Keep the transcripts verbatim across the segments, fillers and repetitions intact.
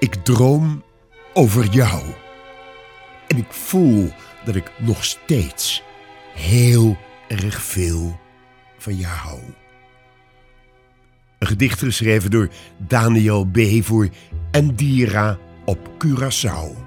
Ik droom over jou. En ik voel dat ik nog steeds heel erg veel van jou hou. Een gedicht geschreven door Daniel B. voor Endira op Curaçao.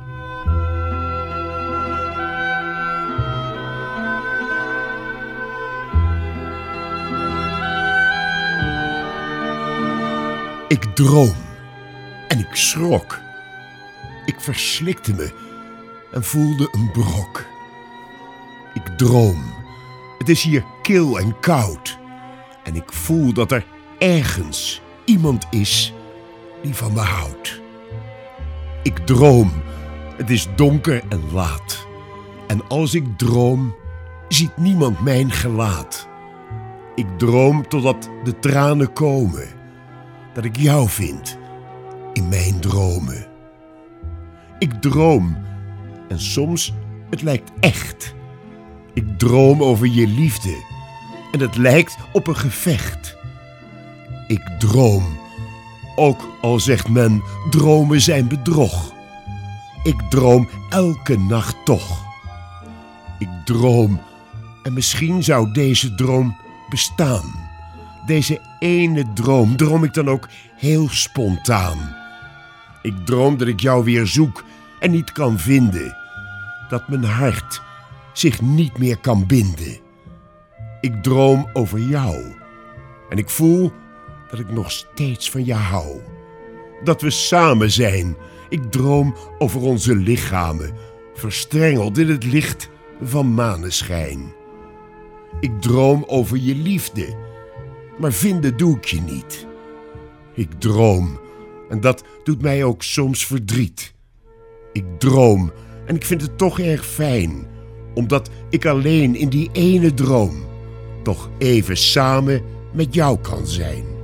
Ik droom en ik schrok. Ik verslikte me en voelde een brok. Ik droom. Het is hier kil en koud. En ik voel dat er ergens iemand is die van me houdt. Ik droom. Het is donker en laat. En als ik droom, ziet niemand mijn gelaat. Ik droom totdat de tranen komen. Dat ik jou vind in mijn dromen. Ik droom en soms het lijkt echt. Ik droom over je liefde en het lijkt op een gevecht. Ik droom, ook al zegt men dromen zijn bedrog. Ik droom elke nacht toch. Ik droom en misschien zou deze droom bestaan. Deze ene droom droom ik dan ook heel spontaan. Ik droom dat ik jou weer zoek en niet kan vinden. Dat mijn hart zich niet meer kan binden. Ik droom over jou. En ik voel dat ik nog steeds van jou hou. Dat we samen zijn. Ik droom over onze lichamen, verstrengeld in het licht van maneschijn. Ik droom over je liefde. Maar vinden doe ik je niet. Ik droom en dat doet mij ook soms verdriet. Ik droom en ik vind het toch erg fijn, omdat ik alleen in die ene droom toch even samen met jou kan zijn.